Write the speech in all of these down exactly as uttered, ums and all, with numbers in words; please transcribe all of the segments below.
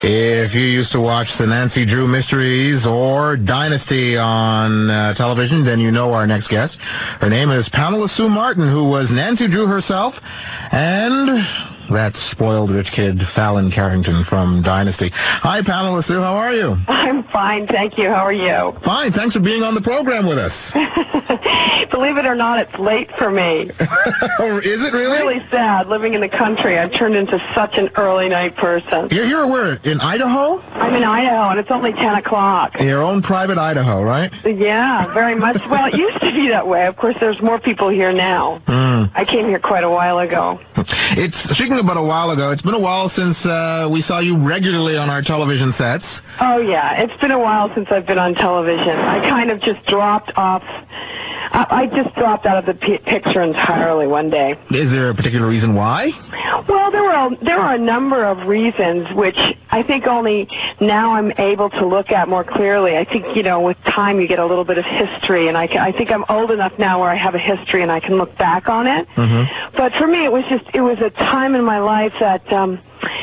If you used to watch the Nancy Drew Mysteries or Dynasty on uh, television, then you know our next guest. Her name is Pamela Sue Martin, who was Nancy Drew herself, and that spoiled rich kid, Fallon Carrington from Dynasty. Hi, Pamela Sue. How are you? I'm fine, thank you. How are you? Fine. Thanks for being on the program with us. Believe it or not, it's late for me. Is it really? It's really sad. Living in the country, I've turned into such an early night person. You're here where? In Idaho? I'm in Idaho, and it's only ten o'clock. Your own private Idaho, right? Yeah, very much. Well, it used to be that way. Of course, there's more people here now. Mm. I came here quite a while ago. It's speaking about a while ago. It's been a while since uh, we saw you regularly on our television sets. Oh, yeah. It's been a while since I've been on television. I kind of just dropped off. I just dropped out of the p- picture entirely one day. Is there a particular reason why? Well, there were a, there are a number of reasons, which I think only now I'm able to look at more clearly. I think, you know, with time you get a little bit of history, and I, can, I think I'm old enough now where I have a history and I can look back on it. Mm-hmm. But for me, it was just, it was a time in my life that... Um,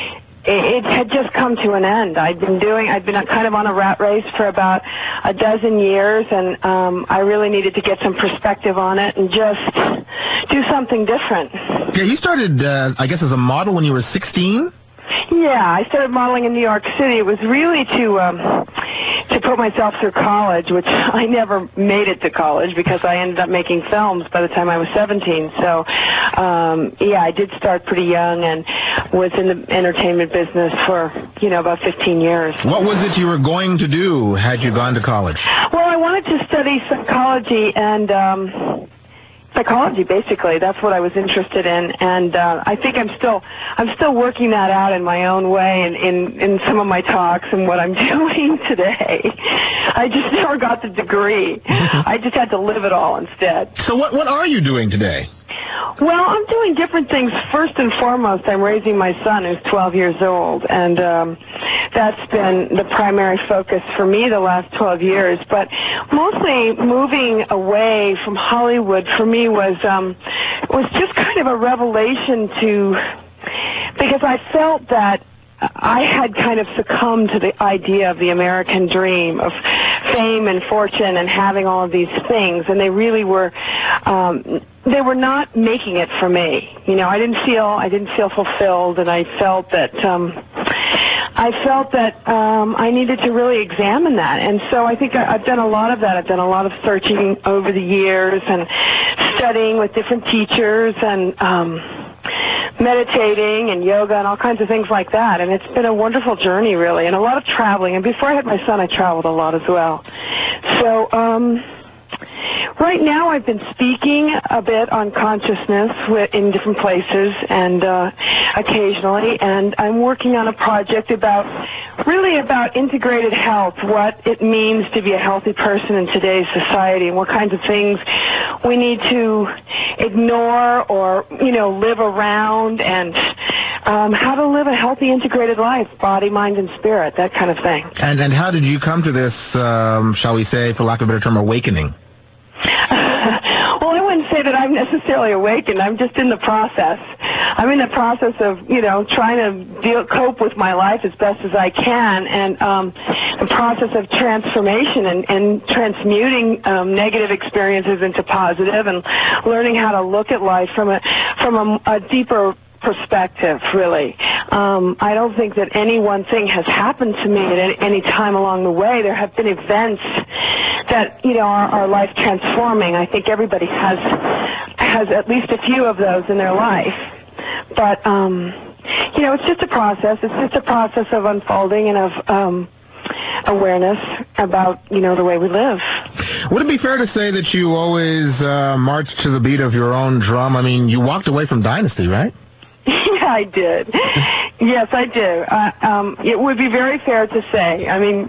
It had just come to an end. I'd been doing, I'd been kind of on a rat race for about a dozen years, and um, I really needed to get some perspective on it and just do something different. Yeah, you started, uh, I guess, as a model when you were sixteen? Yeah, I started modeling in New York City. It was really to um, to put myself through college, which I never made it to college because I ended up making films by the time I was seventeen. So, um, yeah, I did start pretty young and was in the entertainment business for, you know, about fifteen years. What was it you were going to do had you gone to college? Well, I wanted to study psychology and... Um, Psychology, basically. That's what I was interested in, and uh, I think I'm still I'm still working that out in my own way, in, in in some of my talks and what I'm doing today. I just never got the degree. I just had to live it all instead. So what what are you doing today? Well, I'm doing different things. First and foremost, I'm raising my son, who's twelve years old, and um, that's been the primary focus for me the last twelve years. But mostly moving away from Hollywood for me was um, was just kind of a revelation to, because I felt that I had kind of succumbed to the idea of the American dream of fame and fortune and having all of these things, and they really were, um, they were not making it for me. You know, I didn't feel, I didn't feel fulfilled, and I felt that, um, I felt that um, I needed to really examine that, and so I think I, I've done a lot of that. I've done a lot of searching over the years and studying with different teachers and um, meditating and yoga and all kinds of things like that, and it's been a wonderful journey, really, and a lot of traveling. And before I had my son, I traveled a lot as well. So, um... right now, I've been speaking a bit on consciousness in different places and uh, occasionally, and I'm working on a project about, really about integrated health, what it means to be a healthy person in today's society, and what kinds of things we need to ignore or, you know, live around, and um, how to live a healthy, integrated life, body, mind, and spirit, that kind of thing. And, and how did you come to this, um, shall we say, for lack of a better term, awakening? Well, I wouldn't say that I'm necessarily awakened. I'm just in the process. I'm in the process of, you know, trying to deal, cope with my life as best as I can, and um, the process of transformation and, and transmuting um, negative experiences into positive, and learning how to look at life from a from a, a deeper perspective, really. Um, I don't think that any one thing has happened to me at any, any time along the way. There have been events that, you know, are, are life transforming. I think everybody has has at least a few of those in their life. But, um, you know, it's just a process. It's just a process of unfolding and of um, awareness about, you know, the way we live. Would it be fair to say that you always uh, marched to the beat of your own drum? I mean, you walked away from Dynasty, right? Yeah, I did. Yes, I do. Uh, um, it would be very fair to say. I mean,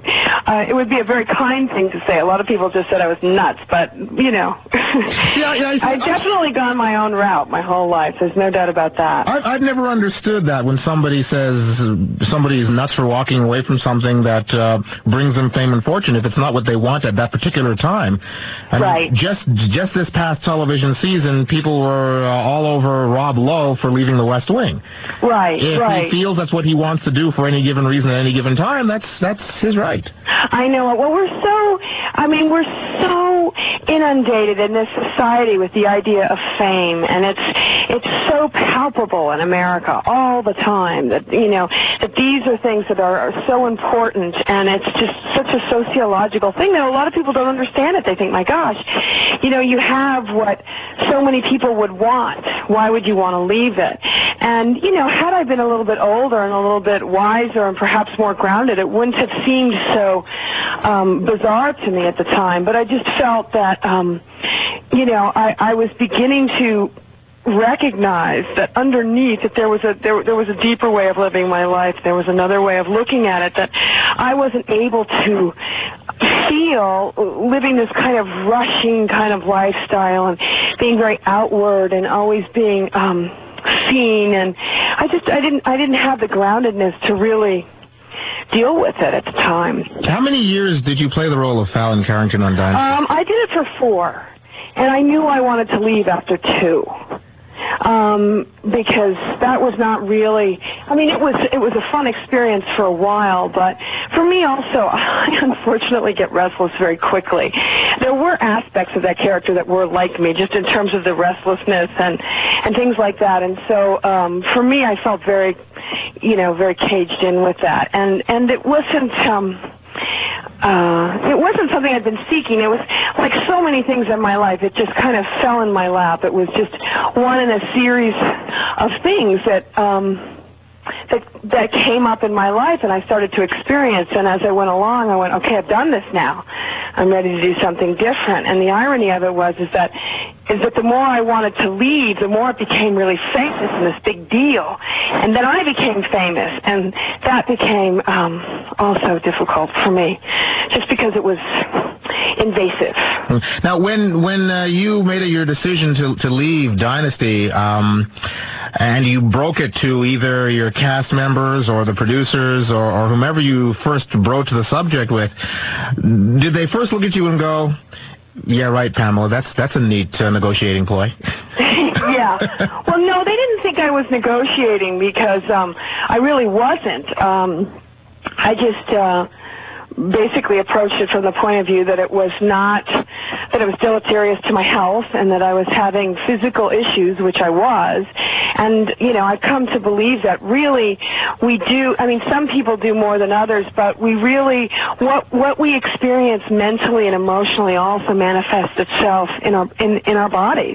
uh, it would be a very kind thing to say. A lot of people just said I was nuts, but, you know, yeah, yeah, I, I've definitely gone my own route my whole life. There's no doubt about that. I've, I've never understood that when somebody says somebody's nuts for walking away from something that uh, brings them fame and fortune if it's not what they want at that particular time. And right. Just, just this past television season, people were uh, all over Rob Lowe for leaving The West Wing. Right, if right. he feels that's what he wants to do for any given reason at any given time, that's that's his right. I know. Well, we're so, I mean, we're so inundated in this society with the idea of fame, and it's it's so palpable in America all the time that, you know, that these are things that are, are so important, and it's just such a sociological thing that a lot of people don't understand it. They think, my gosh, you know, you have what so many people would want. Why would you want to leave it? And, you know, had I been a little bit older and a little bit wiser and perhaps more grounded, it wouldn't have seemed so um, bizarre to me at the time. But I just felt that, um, you know, I, I was beginning to recognize that underneath that there was a there, there was a deeper way of living my life. There was another way of looking at it that I wasn't able to feel living this kind of rushing kind of lifestyle and being very outward and always being um, seen. And I just I didn't I didn't have the groundedness to really deal with it at the time. How many years did you play the role of Fallon Carrington on Dynasty? Um, I did it for four, and I knew I wanted to leave after two. Um, because that was not really, I mean, it was it was a fun experience for a while, but for me also, I unfortunately get restless very quickly. There were aspects of that character that were like me, just in terms of the restlessness and, and things like that, and so um, for me, I felt very, you know, very caged in with that, and, and it wasn't... Um, Uh, it wasn't something I'd been seeking. It was like so many things in my life. It just kind of fell in my lap. It was just one in a series of things that um, that that came up in my life, and I started to experience. And as I went along, I went, okay, I've done this now. I'm ready to do something different. And the irony of it was is that is that the more I wanted to leave, the more it became really famous and this big deal. And then I became famous, and that became um, also difficult for me, just because it was invasive. Now, when when uh, you made it your decision to to leave Dynasty, um, and you broke it to either your cast members or the producers or, or whomever you first broached the subject with, did they first look at you and go, yeah, right, Pamela, that's that's a neat uh, negotiating ploy? Yeah. Well, no, they didn't think I was negotiating because um, I really wasn't. Um, I just uh, basically approached it from the point of view that it was not, that it was deleterious to my health and that I was having physical issues, which I was. And, you know, I've come to believe that really we do, I mean, some people do more than others, but we really, what what we experience mentally and emotionally also manifests itself in our, in, in our bodies.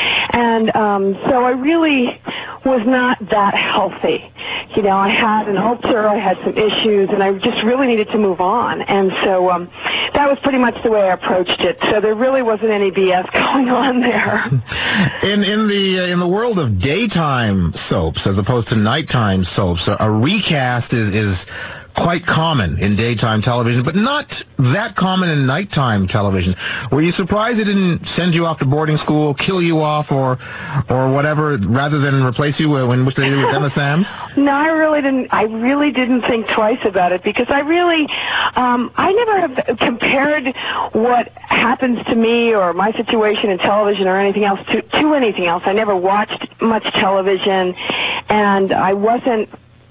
And um, so I really was not that healthy. You know, I had an ulcer, I had some issues, and I just really needed to move on. And so um, that was pretty much the way I approached it. So there really wasn't any B S going on there. In in the uh, in the world of daytime soaps as opposed to nighttime soaps, a, a recast is is quite common in daytime television, but not that common in nighttime television. Were you surprised it didn't send you off to boarding school, kill you off, or or whatever, rather than replace you when which they did with Emma Samms? No, I really didn't. I really didn't think twice about it because I really, um, I never have compared what happens to me or my situation in television or anything else to to anything else. I never watched much television, and I wasn't.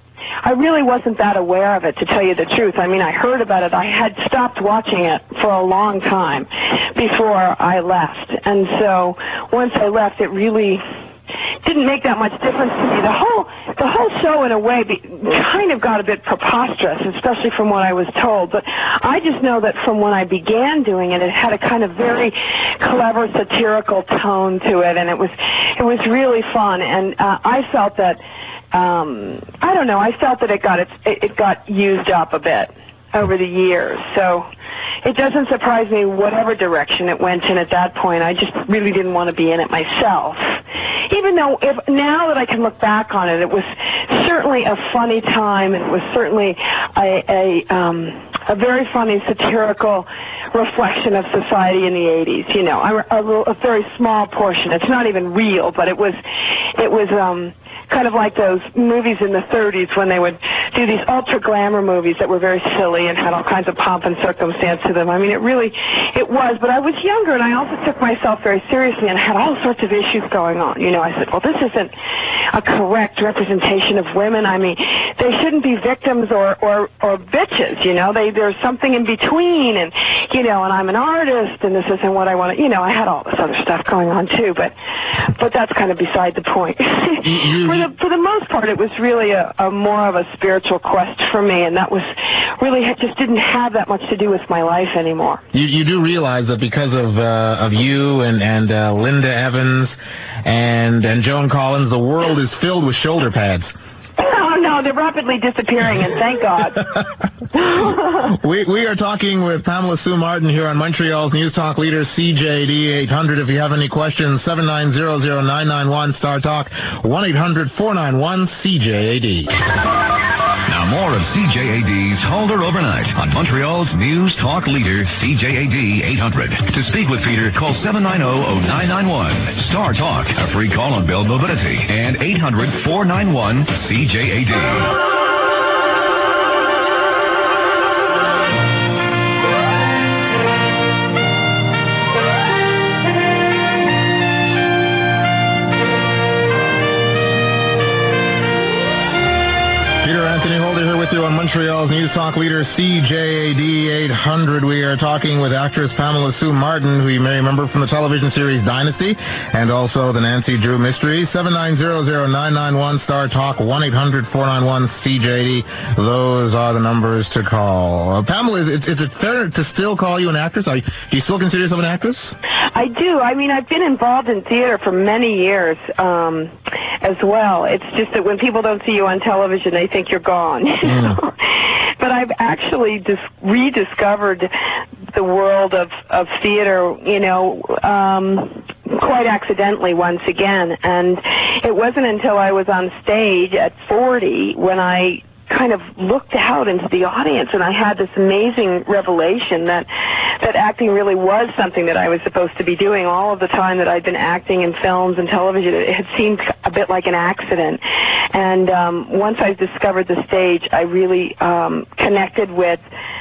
I really wasn't that aware of it, to tell you the truth. I mean, I heard about it. I had stopped watching it for a long time before I left. And so once I left, it really didn't make that much difference to me. The whole the whole show, in a way, be, kind of got a bit preposterous, especially from what I was told. But I just know that from when I began doing it, it had a kind of very clever, satirical tone to it, and it was it was really fun. And uh, I felt that. Um, I don't know. I felt that it got it, it got used up a bit. over the years. So it doesn't surprise me whatever direction it went in at that point. I just really didn't want to be in it myself. Even though if now that I can look back on it, it was certainly a funny time, and it was certainly a, a, um, a very funny satirical reflection of society in the eighties. You know, a, a, a very small portion. It's not even real, but it was, it was, um, kind of like those movies in the thirties when they would do these ultra glamour movies that were very silly and had all kinds of pomp and circumstance to them. I mean, it really, it was. But I was younger, and I also took myself very seriously and had all sorts of issues going on. You know, I said, well, this isn't a correct representation of women. I mean, they shouldn't be victims or, or, or bitches, you know. They, there's something in between, and, you know, and I'm an artist, and this isn't what I want to, you know, I had all this other stuff going on, too. But, but that's kind of beside the point. For the, for the most part, it was really a, a more of a spiritual quest for me, and that was really just didn't have that much to do with my life anymore. You, you do realize that because of uh, of you and and uh, Linda Evans and and Joan Collins, the world is filled with shoulder pads. Oh, no, they're rapidly disappearing, and thank God. we we are talking with Pamela Sue Martin here on Montreal's News Talk leader, C J D eight hundred. If you have any questions, seven nine zero zero nine nine one, Star Talk, one eight hundred four nine one C J A D. Now more of C J A D's Halder Overnight on Montreal's News Talk leader, C J A D eight hundred. To speak with Peter, call seven nine zero zero nine nine one. Star Talk, a free call on Bell Mobility, and eight hundred four nine one C J A D. On Montreal's News Talk leader, C J A D eight hundred. We are talking with actress Pamela Sue Martin, who you may remember from the television series Dynasty, and also the Nancy Drew Mystery. seven nine zero zero nine nine one, Star Talk, one eight hundred four nine one C J A D. Those are the numbers to call. Uh, Pamela, is it, is it fair to still call you an actress? Are you, do you still consider yourself an actress? I do. I mean, I've been involved in theater for many years um, as well. It's just that when people don't see you on television, they think you're gone. Mm. But I've actually dis- rediscovered the world of, of theater, you know, um, quite accidentally once again. And it wasn't until I was on stage at forty when I kind of looked out into the audience, and I had this amazing revelation that that acting really was something that I was supposed to be doing. All of the time that I'd been acting in films and television, it had seemed a bit like an accident. And um, once I discovered the stage, I really um, connected with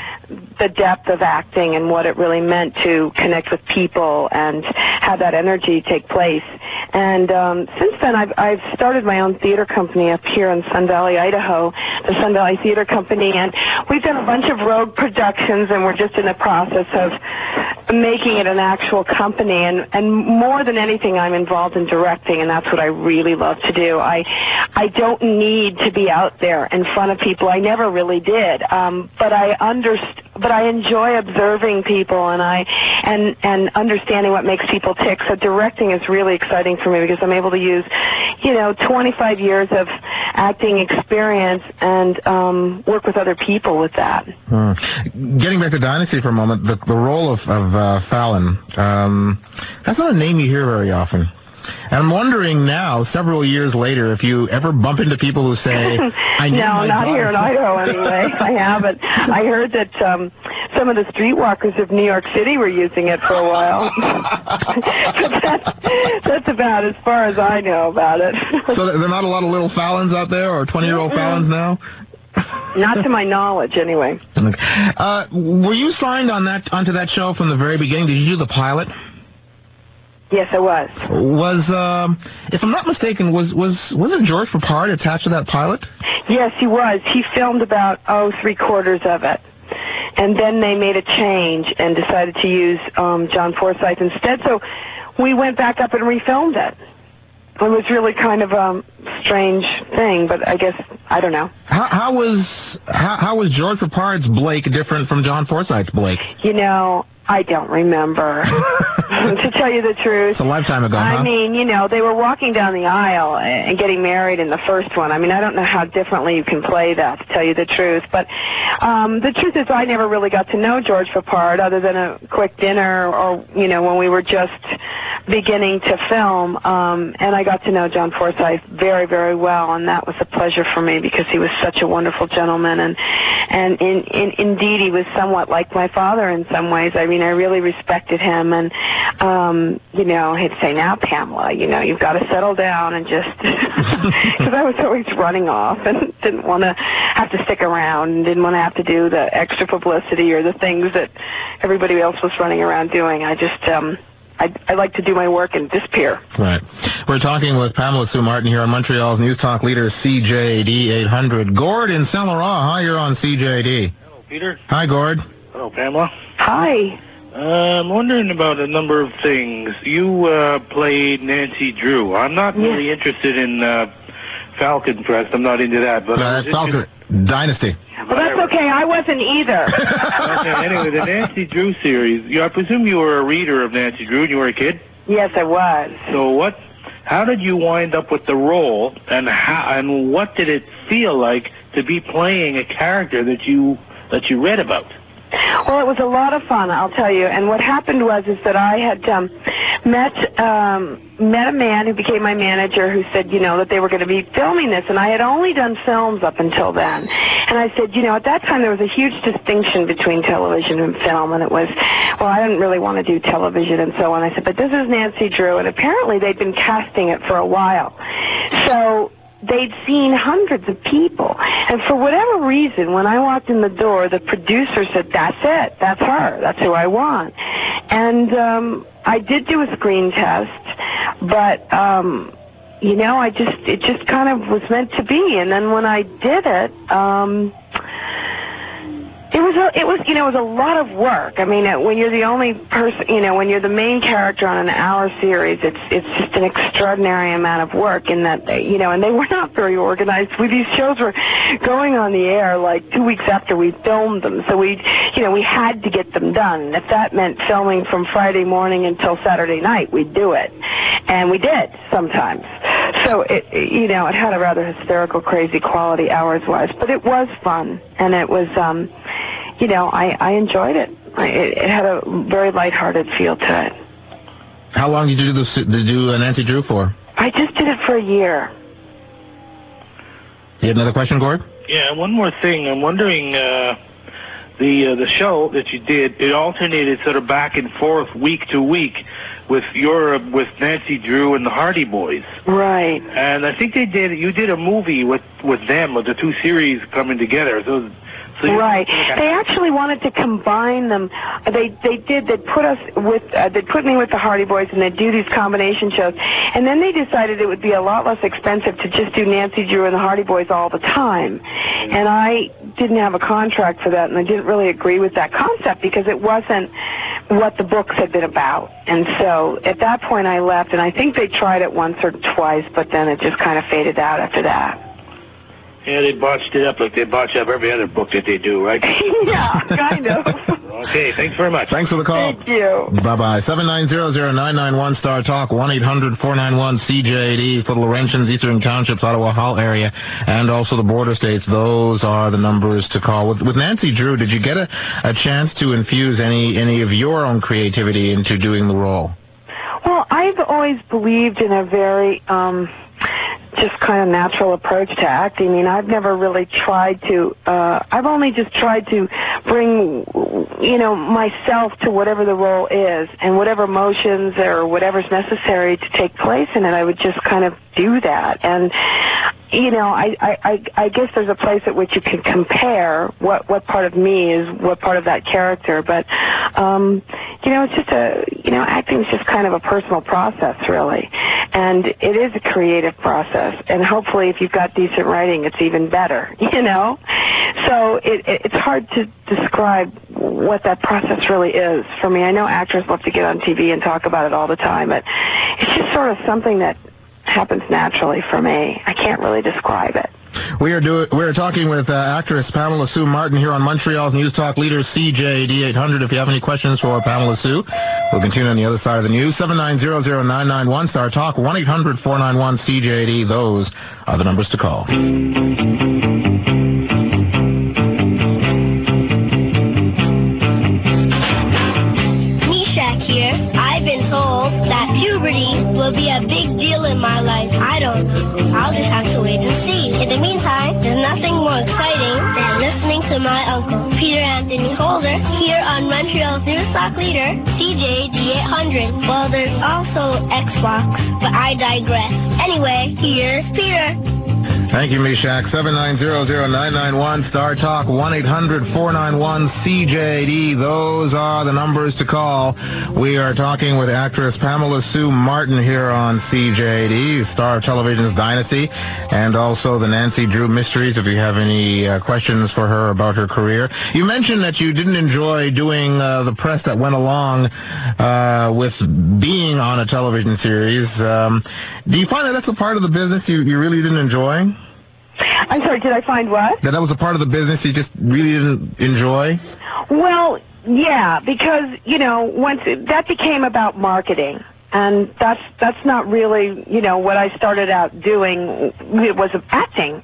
the depth of acting and what it really meant to connect with people and have that energy take place. And um, since then, I've, I've started my own theater company up here in Sun Valley, Idaho, the Sun Valley Theater Company, and we've done a bunch of rogue productions, and we're just in the process of making it an actual company. And, and more than anything, I'm involved in directing, and that's what I really love to do. I I don't need to be out there in front of people. I never really did, um, but I understand. But I enjoy observing people, and I and and understanding what makes people tick. So directing is really exciting for me because I'm able to use, you know, twenty-five years of acting experience and um, work with other people with that. Hmm. Getting back to Dynasty for a moment, the, the role of, of uh, Fallon, um, that's not a name you hear very often. And I'm wondering now, several years later, if you ever bump into people who say, I need No, my not daughter. here in Idaho anyway. I haven't. I heard that um, some of the streetwalkers of New York City were using it for a while. But that's, that's about as far as I know about it. So there are not a lot of little Fallons out there, or twenty-year-old Fallons now? Not to my knowledge, anyway. Uh, were you signed on that onto that show from the very beginning? Did you do the pilot? Yes, I was. Was, um, if I'm not mistaken, was was wasn't George Peppard attached to that pilot? Yes, he was. He filmed about, oh, three quarters of it. And then they made a change and decided to use um, John Forsythe instead. So we went back up and refilmed it. It was really kind of a strange thing, but I guess, I don't know. How, how was how, how was George Peppard's Blake different from John Forsythe's Blake? You know, I don't remember. to tell you the truth. It's a lifetime ago, I huh? mean, you know, they were walking down the aisle and getting married in the first one. I mean, I don't know how differently you can play that, to tell you the truth. But um, the truth is I never really got to know George Peppard other than a quick dinner or, you know, when we were just beginning to film. Um, and I got to know John Forsythe very, very well, and that was a pleasure for me because he was such a wonderful gentleman. And, and in, in, indeed, he was somewhat like my father in some ways. I mean, I really respected him. And, um, you know, he'd say, now, Pamela, you know, you've got to settle down and just, because I was always running off and didn't want to have to stick around and didn't want to have to do the extra publicity or the things that everybody else was running around doing. I just, um, I, I like to do my work and disappear. Right. We're talking with Pamela Sue Martin here on Montreal's News Talk leader, C J D eight hundred. Gord in Saint Laurent. Hi, you're on C J D. Hello, Peter. Hi, Gord. Hello, Pamela. Hi. Uh, I'm wondering about a number of things. You uh, played Nancy Drew. I'm not Yeah. really interested in uh, Falcon Crest. I'm not into that. But No, I was that's Falcon Dynasty. Well, that's okay. I wasn't either. Okay, anyway, the Nancy Drew series. You, I presume you were a reader of Nancy Drew when you were a kid. Yes, I was. So what? How did you wind up with the role, and how? And what did it feel like to be playing a character that you that you read about? Well, it was a lot of fun, I'll tell you. And what happened was is that I had um, met um, met a man who became my manager who said, you know, that they were going to be filming this. And I had only done films up until then. And I said, you know, at that time there was a huge distinction between television and film. And it was, well, I didn't really want to do television and so on. I said, but this is Nancy Drew. And apparently they'd been casting it for a while. So they'd seen hundreds of people. And for whatever reason, when I walked in the door, the producer said, that's it. That's her. That's who I want. And um, I did do a screen test, but, um, you know, I just, it just kind of was meant to be. And then when I did it, um, It was, a, it was, you know, it was a lot of work. I mean, it, when you're the only person, you know, when you're the main character on an hour series, it's it's just an extraordinary amount of work in that, they, you know, and they were not very organized. We, these shows were going on the air like two weeks after we filmed them, so we, you know, we had to get them done. And if that meant filming from Friday morning until Saturday night, we'd do it, and we did sometimes. So it, you know, it had a rather hysterical, crazy quality hours-wise, but it was fun, and it was, um, you know, I, I enjoyed it. I, it. It had a very lighthearted feel to it. How long did you do this, did you do uh, Nancy Drew for? I just did it for a year. You had another question, Gord? Yeah, one more thing. I'm wondering, uh, the uh, the show that you did, it alternated sort of back and forth week to week with your uh, with Nancy Drew and the Hardy Boys. Right. And I think they did. You did a movie with with them, with the two series coming together. So. So right. They actually wanted to combine them. They they did. They put us with. Uh, they put me with the Hardy Boys, and they'd do these combination shows. And then they decided it would be a lot less expensive to just do Nancy Drew and the Hardy Boys all the time. And I didn't have a contract for that, and I didn't really agree with that concept because it wasn't what the books had been about. And so at that point, I left. And I think they tried it once or twice, but then it just kind of faded out after that. Yeah, they botched it up like they botch up every other book that they do, right? Yeah, kind of. Okay, thanks very much. Thanks for the call. Thank you. Bye-bye. seven nine zero zero nine nine one Star Talk, one eight hundred four nine one C J D for the Laurentians, Eastern Townships, Ottawa Hall area, and also the border states. Those are the numbers to call. With, with Nancy Drew, did you get a, a chance to infuse any, any of your own creativity into doing the role? Well, I've always believed in a very... Um, just kind of natural approach to acting. I mean, I've never really tried to, uh, I've only just tried to bring, you know, myself to whatever the role is, and whatever emotions or whatever's necessary to take place in it, I would just kind of do that. And, you know, I, I, I guess there's a place at which you can compare what, what part of me is what part of that character, but, um, you know, it's just a, you know, acting is just kind of a personal process, really. And it is a creative process, and hopefully if you've got decent writing, it's even better, you know? So it, it, it's hard to describe what that process really is for me. I know actors love to get on T V and talk about it all the time, but it's just sort of something that happens naturally for me. I can't really describe it. We are do we are talking with uh, actress Pamela Sue Martin here on Montreal's News Talk leader C J A D eight hundred. If you have any questions for Pamela Sue, we'll continue on the other side of the news. seven nine zero zero nine nine one, Star Talk, one eight hundred four nine one C J A D. Those are the numbers to call. Meshach here. I've been told that puberty will be a big deal in my life. I don't know. I'll just have to wait and see. In the meantime, there's nothing more exciting than listening to my uncle, Peter Anthony Holder, here on Montreal's News Talk leader, C J A D eight hundred. Well, there's also Xbox, but I digress. Anyway, here's Peter. Thank you, Meshach. seven nine zero zero nine nine one, Star Talk, one eight hundred four nine one C J A D. Those are the numbers to call. We are talking with actress Pamela Sue Martin here on C J A D, star of television's Dynasty, and also the Nancy Drew Mysteries, if you have any uh, questions for her about her career. You mentioned that you didn't enjoy doing uh, the press that went along uh, with being on a television series. Um, do you find that that's a part of the business you, you really didn't enjoy? I'm sorry, did I find what? That that was a part of the business you just really didn't enjoy? Well, yeah, because, you know, once it, that became about marketing. And that's that's not really, you know, what I started out doing. It was acting,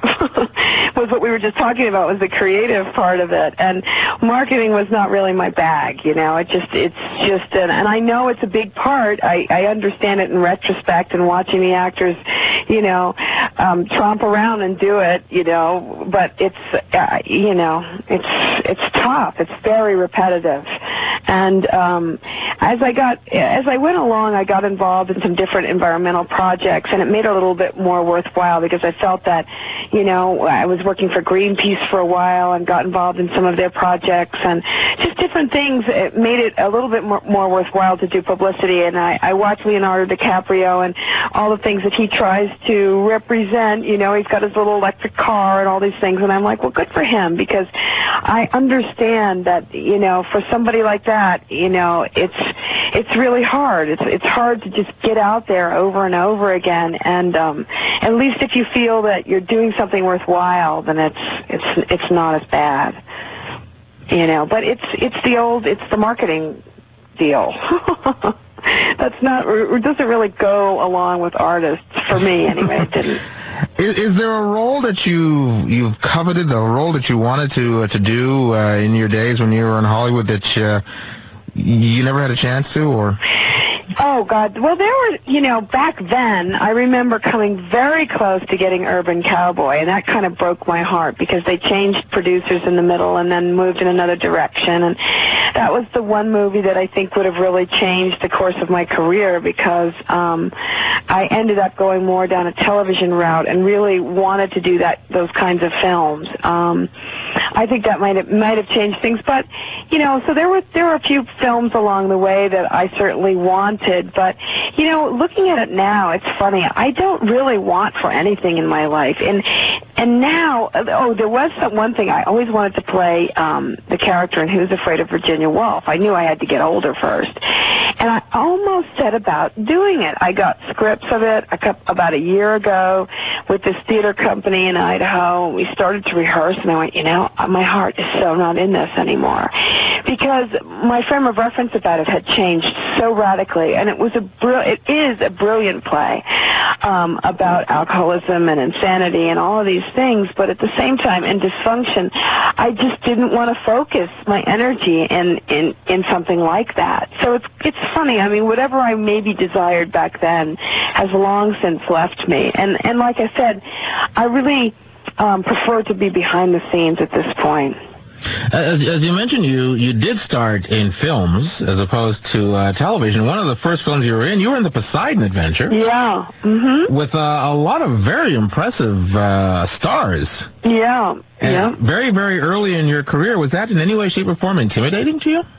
was what we were just talking about, was the creative part of it. And marketing was not really my bag, you know. It just, it's just, an, and I know it's a big part. I, I understand it in retrospect and watching the actors, you know, um, tromp around and do it, you know. But it's, uh, you know, it's it's tough. It's very repetitive. And um, as I got, as I went along, I got involved in some different environmental projects, and it made it a little bit more worthwhile because I felt that, you know, I was working for Greenpeace for a while and got involved in some of their projects and just different things. It made it a little bit more, more worthwhile to do publicity, and I, I watched Leonardo DiCaprio and all the things that he tries to represent. You know, he's got his little electric car and all these things, and I'm like, well, good for him, because I understand that, you know, for somebody like that, you know, it's it's really hard. It's it's hard to just get out there over and over again, and um, at least if you feel that you're doing something worthwhile, then it's it's it's not as bad, you know. But it's it's the old it's the marketing deal. That's not it doesn't really go along with artists for me anyway. It didn't. Is, is there a role that you you've coveted, a role that you wanted to uh, to do uh, in your days when you were in Hollywood that uh, you never had a chance to, or? Oh, God. Well, there were, you know, back then, I remember coming very close to getting Urban Cowboy, and that kind of broke my heart because they changed producers in the middle and then moved in another direction. And that was the one movie that I think would have really changed the course of my career because um, I ended up going more down a television route and really wanted to do that those kinds of films. Um, I think that might have, might have changed things. But, you know, so there were, there were a few films along the way that I certainly wanted. But, you know, looking at it now, it's funny. I don't really want for anything in my life. And and now, oh, there was some, one thing. I always wanted to play um, the character in Who's Afraid of Virginia Woolf. I knew I had to get older first. And I almost set about doing it. I got scripts of it a couple, about a year ago with this theater company in Idaho. We started to rehearse, and I went, you know, my heart is so not in this anymore. Because my frame of reference about it had changed so radically, and it was a br- it is a brilliant play um, about alcoholism and insanity and all of these things, but at the same time, in dysfunction, I just didn't want to focus my energy in, in, in something like that. So it's it's funny. I mean, whatever I maybe desired back then has long since left me. And, and like I said, I really um, prefer to be behind the scenes at this point. As, as you mentioned, you, you did start in films as opposed to uh, television. One of the first films you were in, you were in The Poseidon Adventure. Yeah. Mm-hmm. With uh, a lot of very impressive uh, stars. Yeah. And yeah. Very, very early in your career. Was that in any way, shape, or form intimidating to you?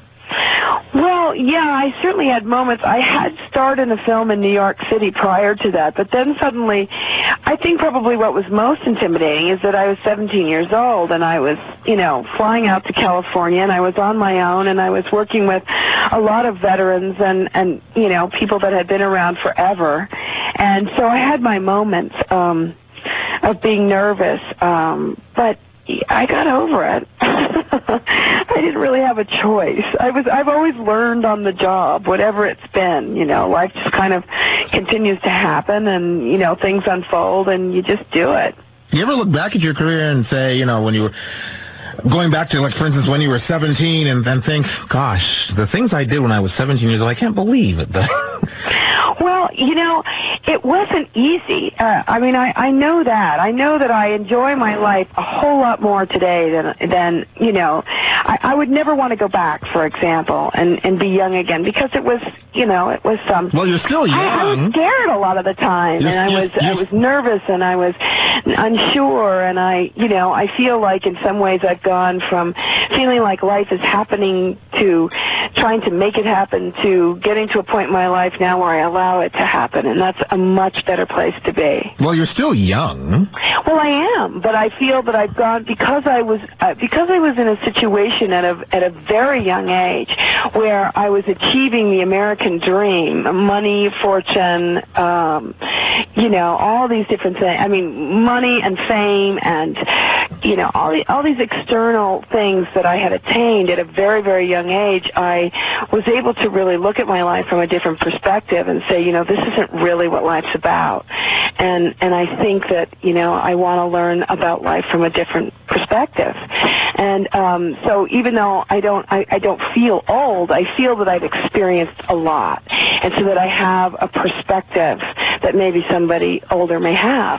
Well, yeah, I certainly had moments. I had starred in a film in New York City prior to that, but then suddenly, I think probably what was most intimidating is that I was seventeen years old, and I was, you know, flying out to California, and I was on my own, and I was working with a lot of veterans and, and you know, people that had been around forever. And so I had my moments. Um of being nervous, um, but I got over it. I didn't really have a choice. I was, I've always learned on the job, whatever it's been, you know, life just kind of continues to happen and, you know, things unfold and you just do it. You ever look back at your career and say, you know, when you were going back to, like, for instance, when you were seventeen and, and think, gosh, the things I did when I was seventeen years old, I can't believe it. Well, you know, it wasn't easy. Uh, I mean, I, I know that. I know that I enjoy my life a whole lot more today than, than you know, I, I would never want to go back, for example, and, and be young again because it was, you know, it was some... Well, you're still young. I, I was scared a lot of the time, you're, and I you're, was you're, I was nervous, and I was unsure, and I, you know, I feel like in some ways I've gone from feeling like life is happening to trying to make it happen to getting to a point in my life now where I allow it to happen, and that's a much better place to be. Well, you're still young. Well, I am, but I feel that I've gone because I was uh, because I was in a situation at a at a very young age where I was achieving the American dream, money, fortune, um, you know, all these different things. I mean, money and fame, and you know, all the, all these external things that I had attained at a very very young age. I was able to really look at my life from a different perspective and say, you know, this isn't really what life's about. And and I think that, you know, I want to learn about life from a different perspective. And um, so even though I don't I, I don't feel old, I feel that I've experienced a lot. And so that I have a perspective that maybe somebody older may have.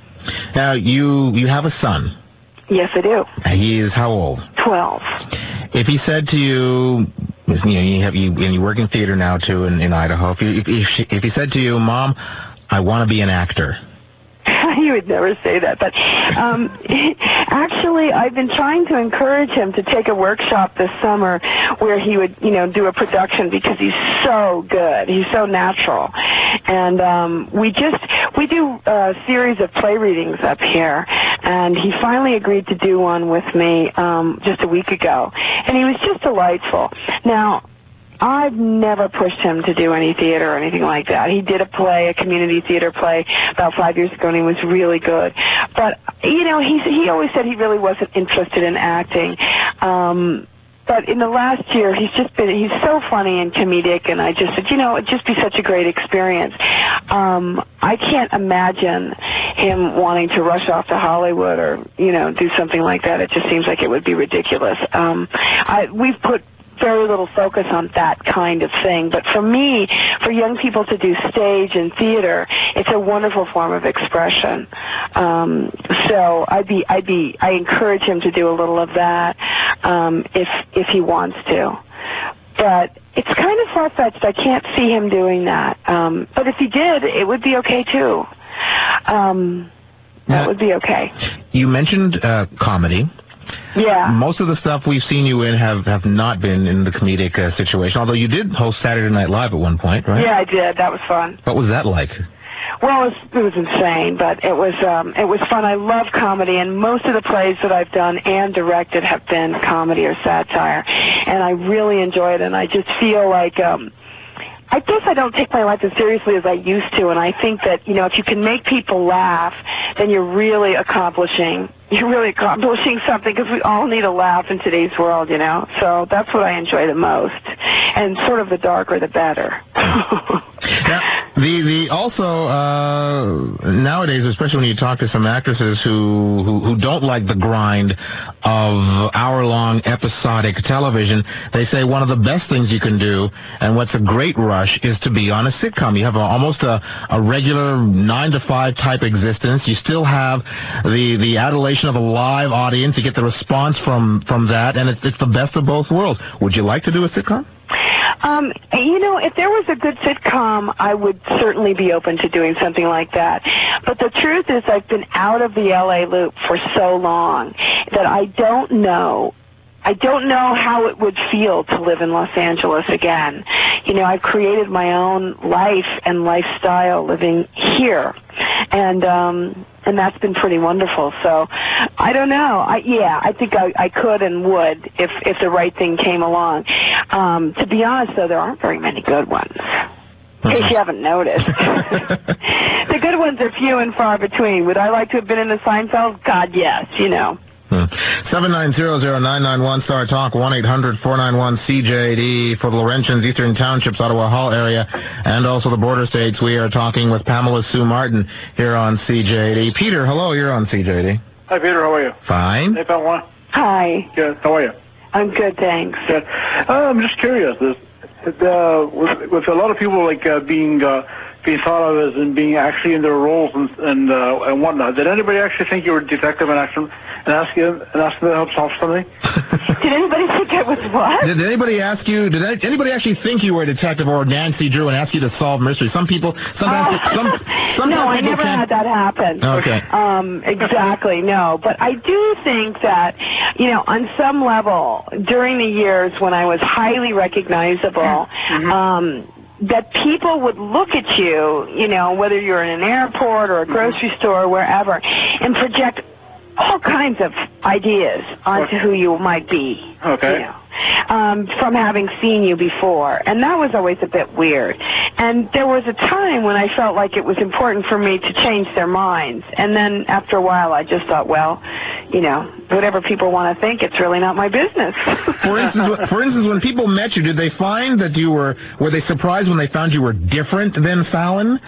Now, you you have a son. Yes, I do. He is how old? Twelve. If he said to you, you know, you have you and you work in theater now too in, in Idaho. If, you, if, if, if he said to you, Mom, I want to be an actor. You would never say that, but um, actually, I've been trying to encourage him to take a workshop this summer where he would, you know, do a production because he's so good. He's so natural, and um, we just we do a series of play readings up here, and he finally agreed to do one with me um, just a week ago, and he was just delightful. Now, I've never pushed him to do any theater or anything like that. He did a play, a community theater play, about five years ago, and he was really good. But, you know, he, he always said he really wasn't interested in acting. Um, but in the last year, he's just been, he's so funny and comedic, and I just said, you know, it'd just be such a great experience. Um, I can't imagine him wanting to rush off to Hollywood or, you know, do something like that. It just seems like it would be ridiculous. Um, I, we've put very little focus on that kind of thing. But for me, for young people to do stage and theater, it's a wonderful form of expression. Um, so I'd be, I'd be, I encourage him to do a little of that um, if if he wants to. But it's kind of far-fetched. I can't see him doing that. Um, but if he did, it would be okay too. Um, that would be okay. You mentioned uh, comedy. Yeah. Most of the stuff we've seen you in have, have not been in the comedic uh, situation, although you did host Saturday Night Live at one point, right? Yeah, I did. That was fun. What was that like? Well, it was, it was insane, but it was um, it was fun. I love comedy, and most of the plays that I've done and directed have been comedy or satire, and I really enjoy it, and I just feel like... Um, I guess I don't take my life as seriously as I used to, and I think that, you know, if you can make people laugh, then you're really accomplishing, you're really accomplishing something, because we all need a laugh in today's world, you know? So that's what I enjoy the most, and sort of the darker the better. Now, the, the also, uh, nowadays, especially when you talk to some actresses who, who, who don't like the grind of hour-long episodic television, they say one of the best things you can do, and what's a great rush, is to be on a sitcom. You have a, almost a, a regular nine to five type existence. You still have the, the adulation of a live audience. You get the response from, from that, and it's, it's the best of both worlds. Would you like to do a sitcom? Um, you know, if there was a good sitcom, I would certainly be open to doing something like that. But the truth is, I've been out of the L A loop for so long that I don't know I don't know how it would feel to live in Los Angeles again. You know, I've created my own life and lifestyle living here, and um, and that's been pretty wonderful. So, I don't know. I, yeah, I think I, I could and would if if the right thing came along. Um, to be honest, though, there aren't very many good ones. in case you haven't noticed. The good ones are few and far between. Would I like to have been in the Seinfeld? God, yes, you know. Hmm. seven nine zero zero nine nine one Star Talk, one eight hundred four nine one C J D for the Laurentians, Eastern Townships, Ottawa Hall area, and also the border states. We are talking with Pamela Sue Martin here on C J D. Peter, hello, you're on C J D. Hi, Peter, how are you? Fine. Hey, Pamela. Hi. Good, how are you? I'm good, thanks. Good. Uh, I'm just curious, this, uh, with, with a lot of people like uh, being uh, being thought of as and being actually in their roles and and, uh, and whatnot, did anybody actually think you were a detective and ask them and ask you and ask them to help solve something? Did anybody think I was what? Did anybody ask you? Did anybody actually think you were a detective or Nancy Drew and ask you to solve mysteries? Some people, sometimes, Uh, some, sometimes no, I people never can't- had that happen. Okay. Um, exactly, no. But I do think that, you know, on some level, during the years when I was highly recognizable, Mm-hmm. um, that people would look at you, you know, whether you're in an airport or a grocery store or wherever, and project all kinds of ideas onto who you might be. Okay. You know, um, from having seen you before. And that was always a bit weird. And there was a time when I felt like it was important for me to change their minds. And then after a while, I just thought, well, you know, whatever people want to think, it's really not my business. For instance, for instance, when people met you, did they find that you were, were they surprised when they found you were different than Fallon?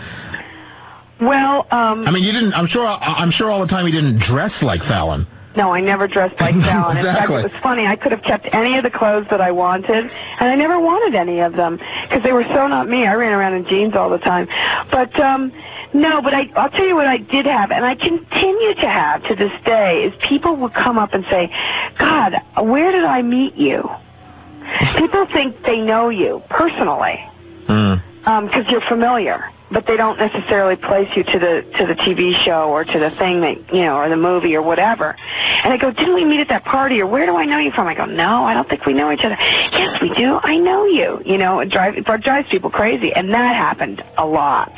Well, um... I mean, you didn't, I'm sure, I'm sure all the time you didn't dress like Fallon. No, I never dressed like Fallon. In fact, Exactly. it was funny. I could have kept any of the clothes that I wanted, and I never wanted any of them because they were so not me. I ran around in jeans all the time. But, um, no, but I, I'll tell you what I did have, and I continue to have to this day, is people would come up and say, God, where did I meet you? People think they know you personally Mm. because you're familiar, but they don't necessarily place you to the to the T V show or to the thing that, you know, or the movie or whatever. And I go, didn't we meet at that party, or where do I know you from? I go, no, I don't think we know each other. Yes, we do. I know you. You know, it, drive, it drives people crazy, and that happened a lot.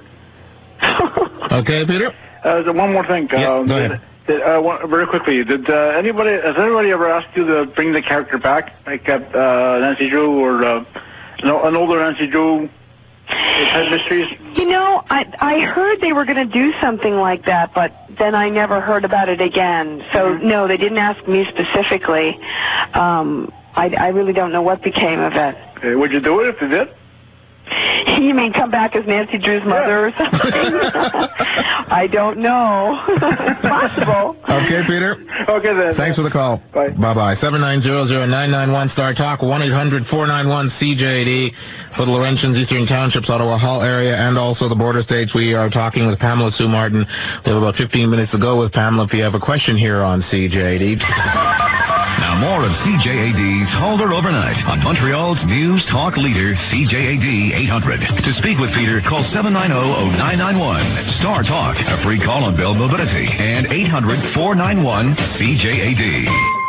Okay, Peter? Uh, so one more thing. Yeah, um, go ahead. Did, uh, one, very quickly, did uh, anybody, has anybody ever asked you to bring the character back, like uh, uh, Nancy Drew or uh, no, an older Nancy Drew? Type mysteries? You know, I I heard they were going to do something like that, but then I never heard about it again. So, Mm-hmm. no, they didn't ask me specifically. Um, I, I really don't know what became of it. Okay, would you do it if they did? You mean come back as Nancy Drew's mother or something? I don't know. It's possible. Okay, Peter? Okay, then. Thanks for the call. Bye. Bye-bye. seven nine zero zero nine nine one Star Talk, one eight hundred four nine one C J D for the Laurentians, Eastern Townships, Ottawa Hall area, and also the border states. We are talking with Pamela Sue Martin. We have about fifteen minutes to go with Pamela if you have a question here on C J D. Now more of C J A D's Halder Overnight on Montreal's News Talk Leader, C J A D eight hundred. To speak with Peter, call seven nine zero zero nine nine one. Star Talk, a free call on Bell Mobility, and eight hundred four nine one C J A D.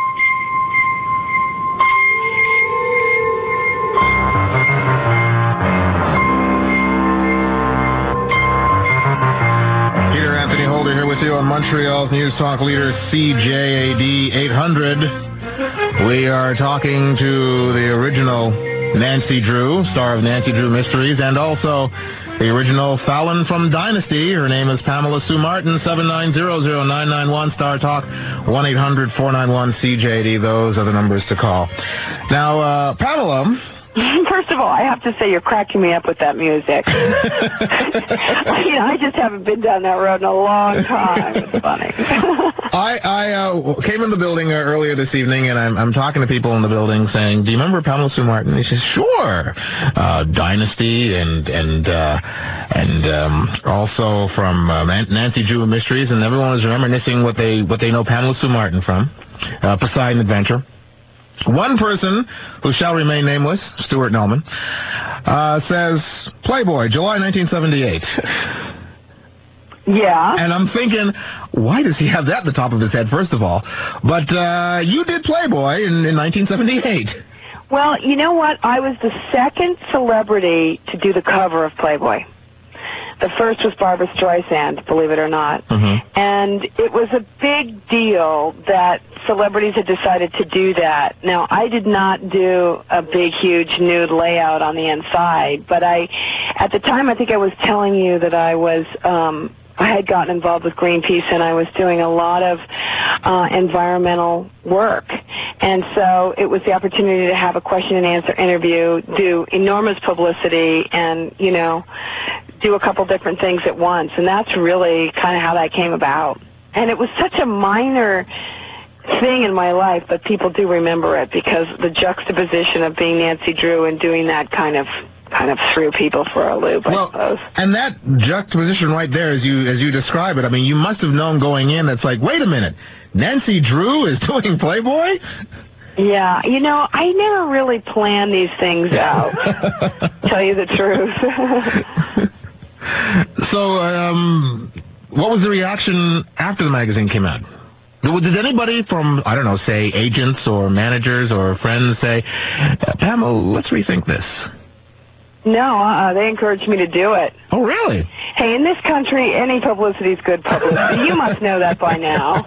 Peter Anthony Holder here with you on Montreal's News Talk Leader, C J A D eight hundred. We are talking to the original Nancy Drew, star of Nancy Drew Mysteries, and also the original Fallon from Dynasty. Her name is Pamela Sue Martin. seven nine zero zero nine nine one Star Talk, one eight hundred four nine one C J D. Those are the numbers to call. Now, uh, Pamela... First of all, I have to say you're cracking me up with that music. You know, I just haven't been down that road in a long time. It's funny. I, I uh, came in the building uh, earlier this evening, and I'm, I'm talking to people in the building saying, do you remember Pamela Sue Martin? He says, sure. Uh, Dynasty and and uh, and um, also from uh, Nancy Drew Mysteries, and everyone is reminiscing what they what they know Pamela Sue Martin from, uh, Poseidon Adventure. One person, who shall remain nameless, Stuart Nelman, uh, says, Playboy, July nineteen seventy-eight. Yeah. And I'm thinking, why does he have that at the top of his head, first of all? But uh, you did Playboy in, in nineteen seventy-eight. Well, you know what? I was the second celebrity to do the cover of Playboy. The first was Barbra Streisand, believe it or not. Mm-hmm. And it was a big deal that celebrities had decided to do that. Now, I did not do a big, huge nude layout on the inside, but I, at the time, I think I was telling you that I was, um, I had gotten involved with Greenpeace, and I was doing a lot of uh, environmental work. And so it was the opportunity to have a question and answer interview, do enormous publicity, and, you know, do a couple different things at once. And that's really kind of how that came about. And it was such a minor thing in my life, but people do remember it because the juxtaposition of being Nancy Drew and doing that kind of kind of threw people for a loop, I well, suppose. And that juxtaposition right there, as you as you describe it, I mean, you must have known going in that's like, wait a minute, Nancy Drew is doing Playboy? Yeah, you know, I never really plan these things out, tell you the truth. So, um, what was the reaction after the magazine came out? Did anybody from, I don't know, say agents or managers or friends say, Pamela, let's rethink this? No, uh-uh, they encouraged me to do it. Oh, really? Hey, in this country, any publicity is good publicity. You must know that by now.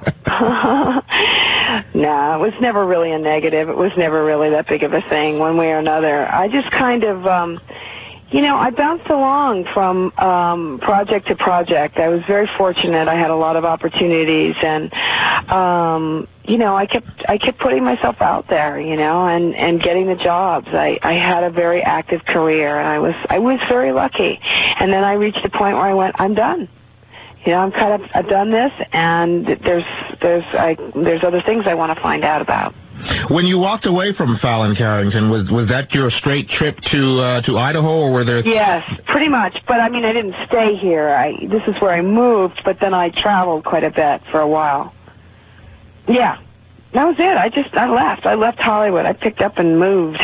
No, it was never really a negative. It was never really that big of a thing, one way or another. I just kind of, um, you know, I bounced along from um, project to project. I was very fortunate. I had a lot of opportunities, and um, you know, I kept I kept putting myself out there, you know, and, and getting the jobs. I, I had a very active career, and I was I was very lucky. And then I reached a point where I went, I'm done. You know, I'm kind of I've done this, and there's there's I there's other things I want to find out about. When you walked away from Fallon Carrington, was was that your straight trip to uh, to Idaho, or were there? Yes, pretty much. But I mean, I didn't stay here. I this is where I moved, but then I traveled quite a bit for a while. Yeah, that was it. I just I left. I left Hollywood. I picked up and moved.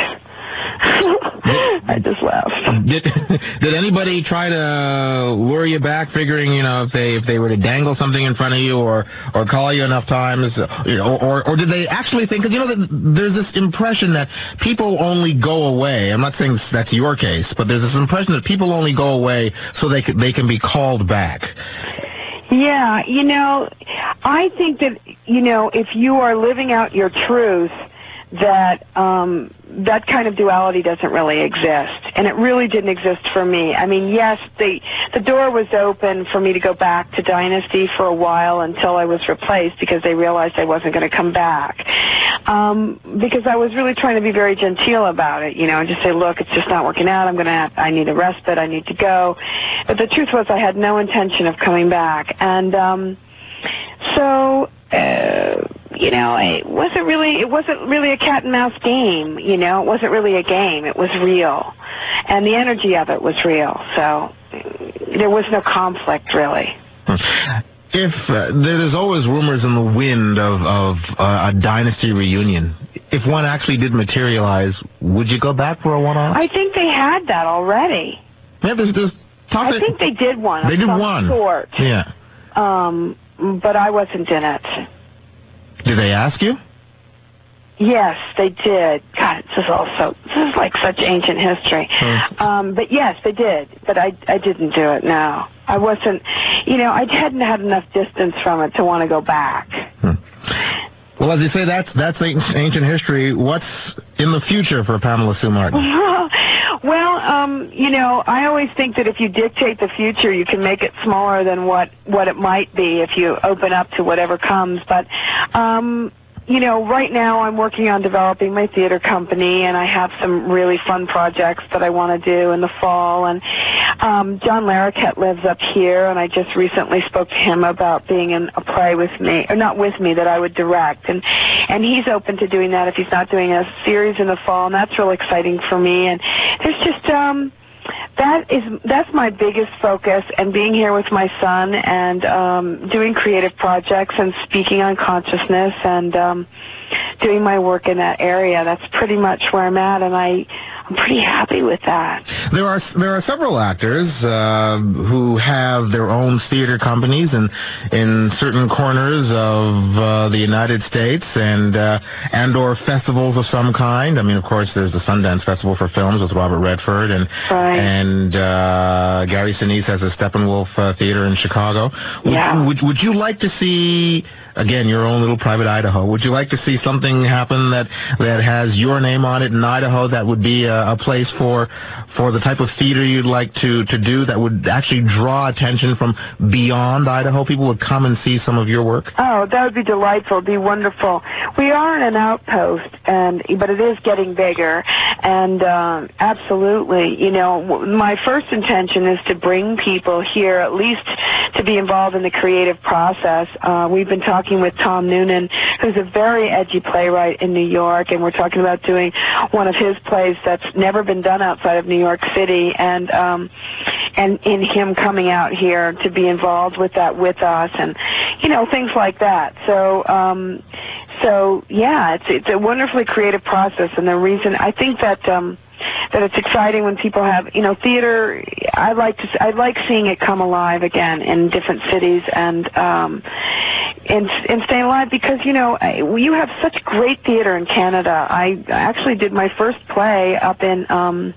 I just left. Did did anybody try to lure you back, figuring, you know, if they if they were to dangle something in front of you, or or call you enough times, you know, or or did they actually think? Because, you know, there's this impression that people only go away. I'm not saying that's your case, but there's this impression that people only go away so they can, they can be called back. Yeah, you know, I think that, you know, if you are living out your truth, that um, that kind of duality doesn't really exist, and it really didn't exist for me. I mean, yes, the the door was open for me to go back to Dynasty for a while until I was replaced, because they realized I wasn't going to come back. Um, because I was really trying to be very genteel about it, you know, and just say, look, it's just not working out. I'm going to have, I need a respite. I need to go. But the truth was, I had no intention of coming back, and um, so. Uh, you know, it wasn't really, it wasn't really a cat and mouse game, you know, it wasn't really a game, it was real. And the energy of it was real, so there was no conflict, really. If, uh, there's always rumors in the wind of, of uh, a Dynasty reunion. If one actually did materialize, would you go back for a one-off? I think they had that already. Yeah, there's, there's talk I think they did one. They of did some one. Sort. Yeah. Um, but I wasn't in it. Did they ask you? Yes, they did. God, this is also, this is like such ancient history. Hmm. Um, but yes, they did. But I, I didn't do it, no. I wasn't, you know, I hadn't had enough distance from it to want to go back. Hmm. Well, as you say, that's that's ancient history. What's in the future for Pamela Sue Martin? Well, um, you know, I always think that if you dictate the future, you can make it smaller than what, what it might be if you open up to whatever comes. But, um, you know, right now I'm working on developing my theater company, and I have some really fun projects that I want to do in the fall. And um, John Larroquette lives up here, and I just recently spoke to him about being in a play with me, or not with me, that I would direct. And and he's open to doing that if he's not doing a series in the fall, and that's really exciting for me. And there's just... um. That is, that's my biggest focus, and being here with my son and um, doing creative projects and speaking on consciousness and um, doing my work in that area. That's pretty much where I'm at, and I, I'm pretty happy with that. There are there are several actors uh, who have their own theater companies in in certain corners of uh, the United States and uh, and or festivals of some kind. I mean, of course, there's the Sundance Festival for Films with Robert Redford, and right. and uh, Gary Sinise has a Steppenwolf uh, Theater in Chicago. Would, yeah. would would you like to see? Again, your own little private Idaho. Would you like to see something happen that that has your name on it in Idaho? That would be a, a place for for the type of theater you'd like to to do. That would actually draw attention from beyond Idaho. People would come and see some of your work. Oh, that would be delightful. It'd be wonderful. We are in an outpost, and but it is getting bigger. And uh, absolutely, you know, my first intention is to bring people here, at least to be involved in the creative process. Uh, we've been talking with Tom Noonan, who's a very edgy playwright in New York, and we're talking about doing one of his plays that's never been done outside of New York City, and um, and in him coming out here to be involved with that with us, and you know, things like that. So. Um, So yeah, it's it's a wonderfully creative process, and the reason I think that um, that it's exciting when people have, you know, theater. I like to I like seeing it come alive again in different cities and um, and and staying alive because you know I, you have such great theater in Canada. I actually did my first play up in um,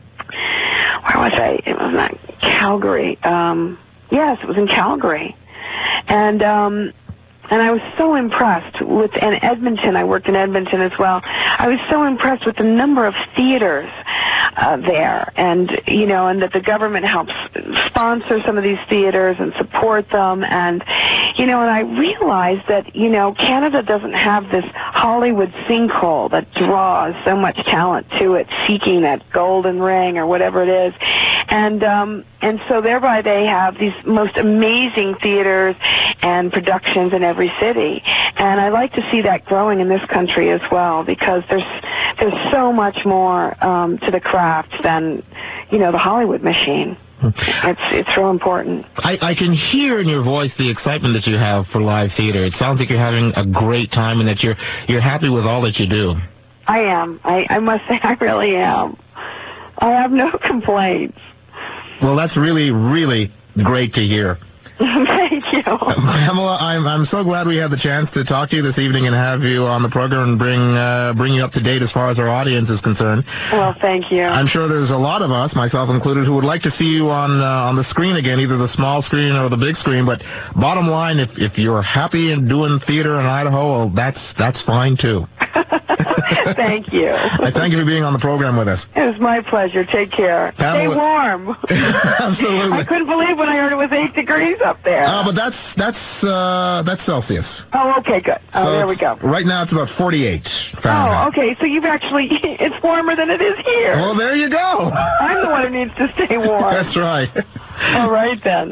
where was I? It was not Calgary. Um, yes, it was in Calgary, and. Um, And I was so impressed with, and Edmonton, I worked in Edmonton as well. I was so impressed with the number of theaters uh, there, and, you know, and that the government helps sponsor some of these theaters and support them. And, you know, and I realized that, you know, Canada doesn't have this Hollywood sinkhole that draws so much talent to it, seeking that golden ring or whatever it is. And, um, and so thereby they have these most amazing theaters and productions in every city. And I like to see that growing in this country as well, because there's there's so much more um, to the craft than, you know, the Hollywood machine. It's it's real important. I, I can hear in your voice the excitement that you have for live theater. It sounds like you're having a great time and that you're you're happy with all that you do. I am. I, I must say I really am. I have no complaints. Well, that's really, really great to hear. Thank you. Pamela, I'm I'm so glad we had the chance to talk to you this evening and have you on the program and bring uh, bring you up to date as far as our audience is concerned. Well, thank you. I'm sure there's a lot of us, myself included, who would like to see you on uh, on the screen again, either the small screen or the big screen. But bottom line, if if you're happy in doing theater in Idaho, well, that's that's fine too. Thank you. I thank you for being on the program with us. It was my pleasure. Take care. Pamela, stay warm. Absolutely. I couldn't believe when I heard it was eight degrees up there. Uh, but that's that's uh, that's Celsius. Oh, okay, good. Oh, so there we go. Right now it's about forty-eight Fahrenheit. Oh, okay. So you've actually, it's warmer than it is here. Well, there you go. I'm the one who needs to stay warm. That's right. All right, then.